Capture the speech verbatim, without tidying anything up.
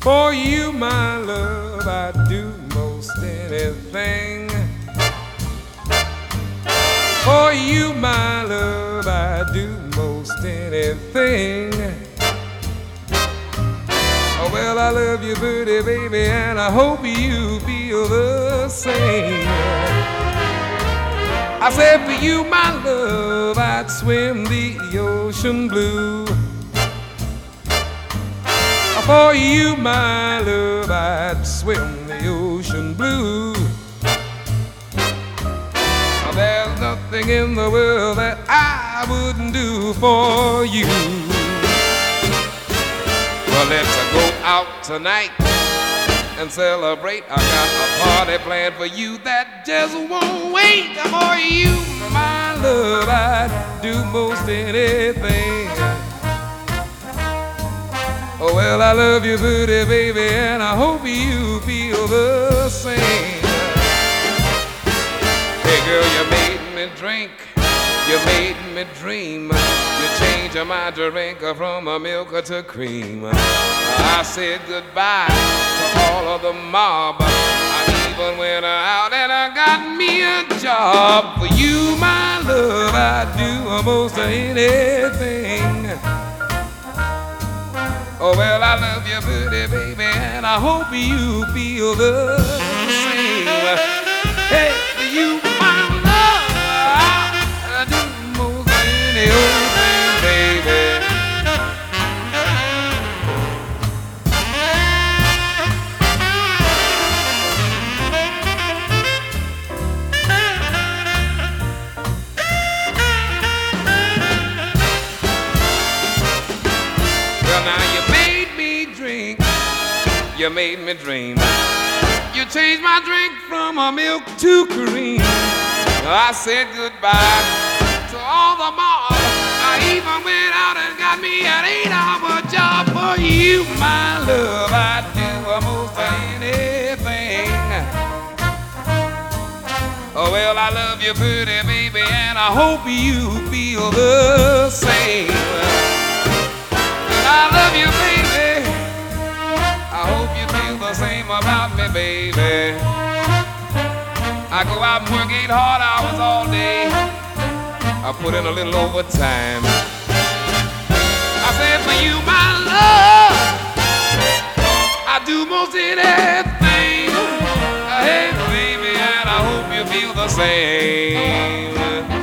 For you, my love, I'd do most anything. For you, my love, I'd do most anything. Oh, well, I love you, pretty baby, and I hope you feel the same. I said for you, my love, I'd swim the ocean blue. For you, my love, I'd swim the ocean blue. There's nothing in the world that I wouldn't do for you. Well, let's go out tonight and celebrate. I got a party planned for you that just won't wait. For you, my love, I'd do most anything. Oh, well, I love you, pretty baby, and I hope you feel the same. Hey, girl, you made me drink, you made me dream. You changed my drink from a milk to cream. I said goodbye to all of the mob. I even went out and I got me a job. For you, my love, I'd do almost anything. Oh, well, I love you, pretty baby, and I hope you feel the same. Hey, for you, my love, I do most any old thing, baby. Well, now you made me drink, you made me dream. You changed my drink from a milk to cream. I said goodbye to all the mob. I even went out and got me an eight-hour job. For you, my love, I'd do almost anything. Oh, well, I love you, pretty baby, and I hope you feel the same. I love you, baby. I hope you feel the same about me, baby. I go out and work eight hard hours all day. I put in a little overtime. I said for you, my love, I do most anything. Hey, baby, and I hope you feel the same.